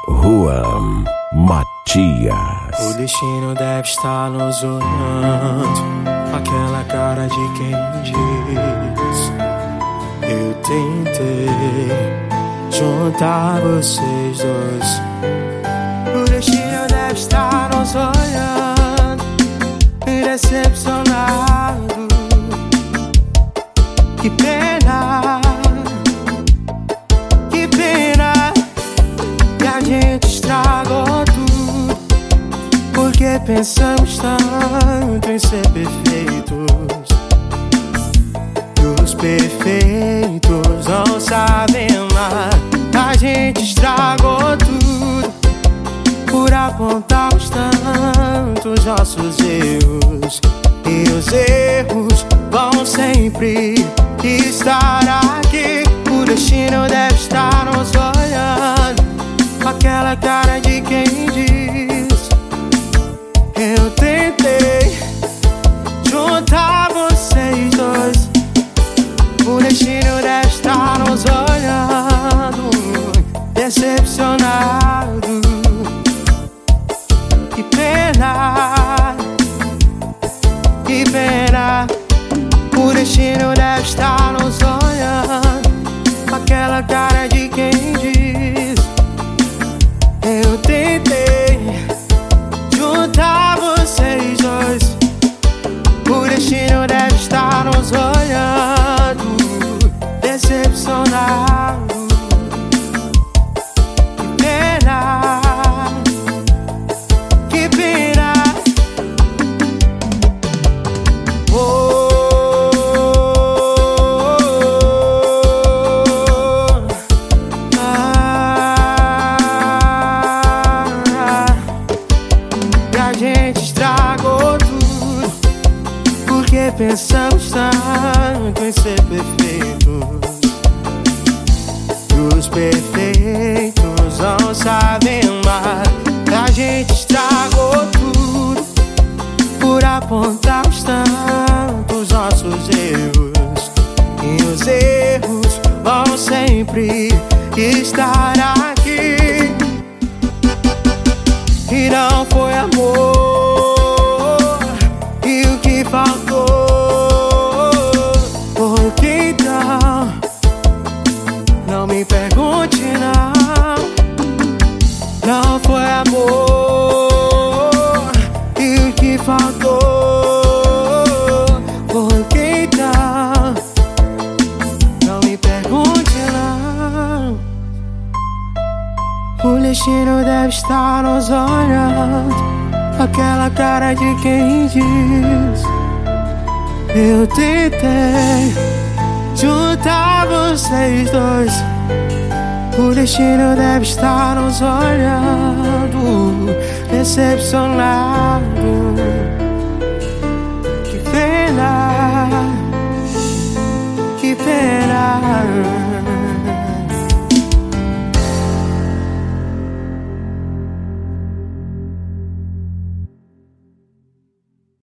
Juan Matias. O destino deve estar nos olhando, aquela cara de quem diz: eu tentei juntar vocês dois. O destino deve estar nos olhando, decepcionado. Que pena, que pena que a gente estragou tudo, porque pensamos tanto em ser perfeitos. E os perfeitos não sabem amar. A gente estragou tudo por apontarmos tanto os nossos erros. E os erros vão sempre estar aqui. O destino deve estar nos olhando, aquela cara de quem diz: eu tentei juntar vocês dois. O destino deve estar nos olhando, decepcionado. Que pena, que pena. O destino deve estar nos olhando, aquela cara de quem diz: eu tentei juntar vocês dois. O destino deve estar nos olhando, decepcionado. Que pena, que pena. A gente estragou tudo, porque pensamos tanto em ser perfeitos. E os perfeitos não sabem amar. A gente estragou tudo por apontarmos tanto os nossos erros. E os erros vão sempre estar aqui. E não foi amor, e o que faltou? Porque então, não me pergunte não. Não foi amor, e o que faltou? Porque então, não me pergunte não. O destino deve estar nos olhando, aquela cara de quem diz: eu tentei juntar vocês dois. O destino deve estar nos olhando, decepcionado. Que pena, que pena.